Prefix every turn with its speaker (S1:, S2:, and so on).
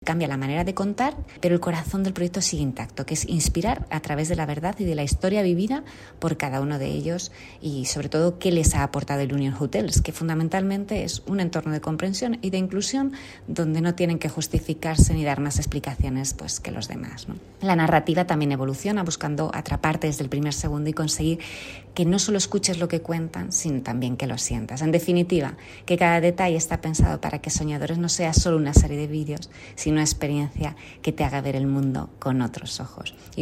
S1: Cambia la manera de contar, pero el corazón del proyecto sigue intacto, que es inspirar a través de la verdad y de la historia vivida por cada uno de ellos y sobre todo qué les ha aportado el Union Hotels, que fundamentalmente es un entorno de comprensión y de inclusión donde no tienen que justificarse ni dar más explicaciones pues, que los demás, ¿no? La narrativa también evoluciona buscando atraparte desde el primer segundo y conseguir que no solo escuches lo que cuentan, sino también que lo sientas. En definitiva, que cada detalle está pensado para que Soñadores no sea solo una serie de vídeos, sino una experiencia que te haga ver el mundo con otros ojos.